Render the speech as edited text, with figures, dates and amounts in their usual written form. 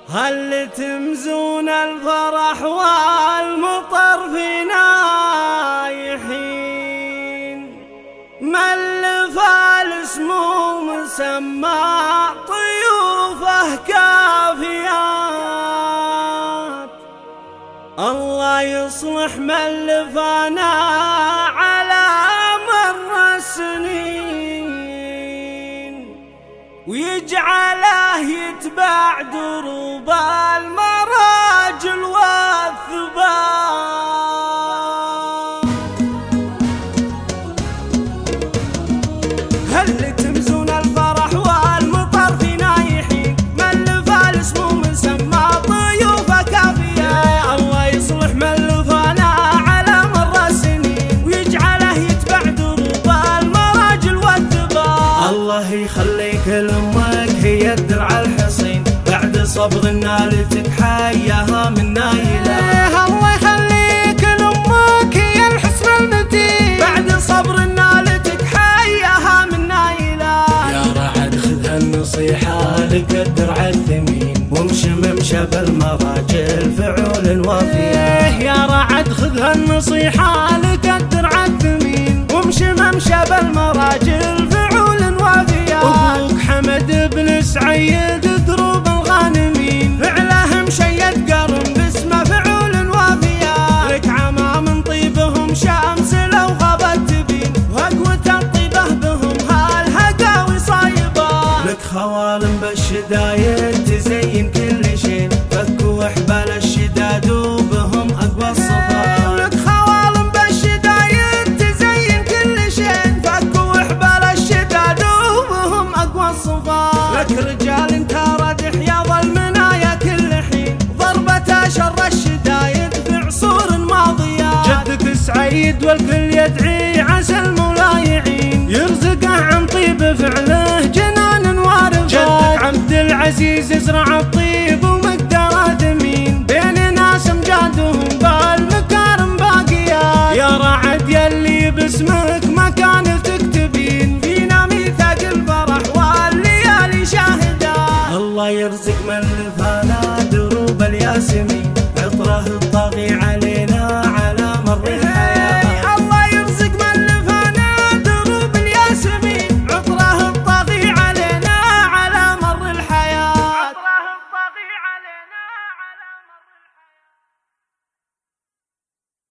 هل تمزون الفرح والمطر فينا يحين، ملف الاسمو مسمى طيوفه كافيات. الله يصلح ملفنا على مر السنين، ويجعله يتبع دروب المراجل والثبات. هل تمزون الفرح والمطر فينا يحين، ملف الاسمو مسمى طيوفه كافية. الله يصلح ملفنا على مر السنين، ويجعله يتبع دروب المراجل والثبات. الله يخليك لأمك هي الدرع الحصين، بعد صبر نالتك حياها من نايله. الله يخليك لأمك هي الحصن المتين، بعد صبر نالتك حياها من نايله. يا رعد خذ هالنصيحة لك الدرع الثمين، وامشي ممشى بالمراجل فعول وافية. يا رعد خذ هالنصيحة لك الدرع الثمين، وامشي ممشى بالمراجل فعول وافية. أبوك حمد بن سعيد دروب الغانمين، فعله مشيد قرن باسمه فعول وافية. لك عمام طيبهم شمس لو غابت تبين، وقوة الطيبة بهم هالهقاوي صايبة. لك خوالم بالشدايد تزين كل شيء، فكوا حبال الشداد وبهم أقوى الصفات. لك خوالم بالشدايد تزين كل شيء، فكوا حبال الشداد وبهم أقوى الصفات. لك رجال انت ردح يا ظلمنا كل حين، ضربة شر الشدايد في عصور ماضية. جدك سعيد والكل يدعي عسى المولى يعين، يرزقه عن طيب فعله جنان وارفات. جدك عبد العزيز يزرع الطيب ومقداره ثمين، بين ناس امجادهم بالمكارم باقيات. يا رعد يلي باسمك مكانتك تبين، فينا ميثاق الفرح والليالي شاهدة. الله يرزق من لفانا دروب الياسمين، عطره